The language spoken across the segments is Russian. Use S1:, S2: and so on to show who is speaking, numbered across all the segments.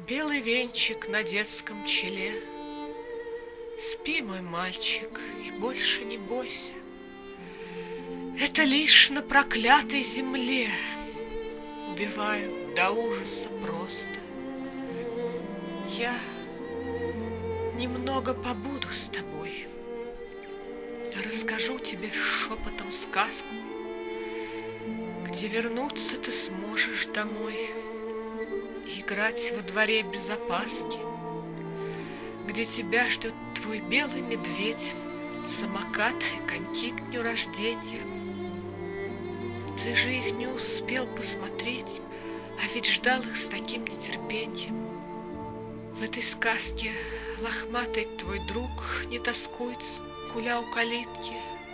S1: Белый венчик на детском челе. Спи, мой мальчик, и больше не бойся. Это лишь на проклятой земле убивают до ужаса просто. Я немного побуду с тобой, расскажу тебе шепотом сказку, где вернуться ты сможешь домой, играть во дворе без опаски, где тебя ждет твой белый медведь, самокат и коньки к дню рождения. Ты же их не успел посмотреть, а ведь ждал их с таким нетерпением. В этой сказке лохматый твой друг не тоскует, скуля у калитки.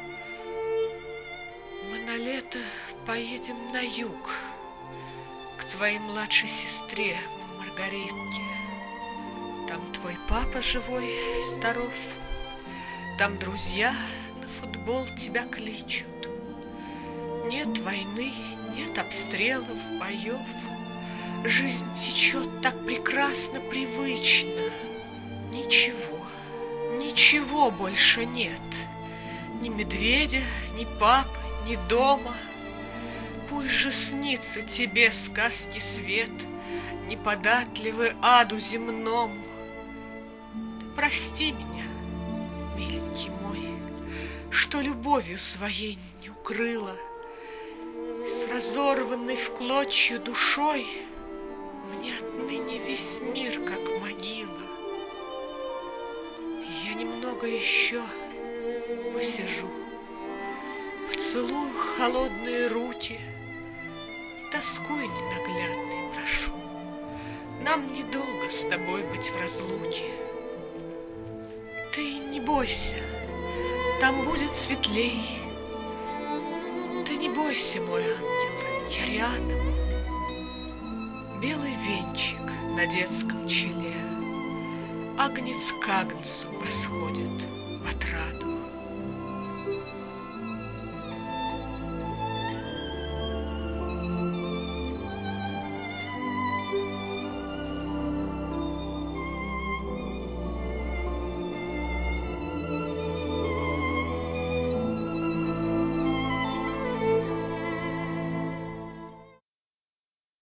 S1: Мы на лето поедем на юг, к твоей младшей сестре Маргаритке. Там твой папа живой, здоров, там друзья на футбол тебя кличут. Нет войны, нет обстрелов, боев. Жизнь течет так прекрасно, привычно. Ничего, ничего больше нет. Ни медведя, ни папы, ни дома. Пусть же снится тебе сказки свет, неподатливый аду земному. Ты прости меня, миленький мой, что любовью своей не укрыла. С разорванной в клочья душой мне отныне весь мир как могила. Я немного еще посижу, поцелую холодные руки. Тоскуй, ненаглядный, прошу, нам недолго с тобой быть в разлуке. Ты не бойся, там будет светлей. Ты не бойся, мой ангел, я рядом. Белый венчик на детском челе, агнец к агнцу восходит в отраду.